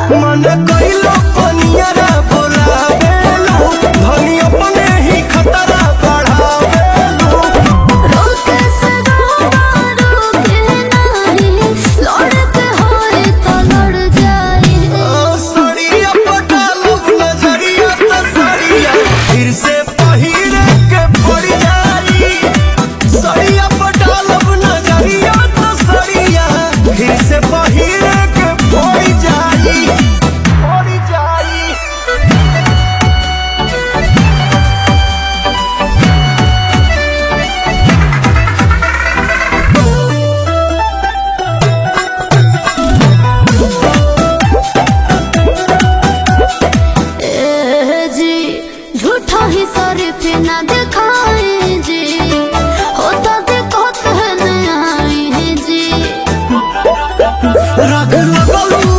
मन कइलो पनियरा बोलावेलू धनी अपने ही खतरा बढ़ावेलू। रोके से रोके नहीं लड़ते होए तो लड़ जाए। सड़िया पटालब नजरिया त सड़िया फिर से पहिरे के पड़ जाई। सड़िया पटालब नजरिया त सड़िया फिर से पहिरे के पड़ जाई। पड़ जाई। जी झूठा ही शरीफ ना दिखाई जी होता दिक्कत है नहीं आई जी। रग लगलू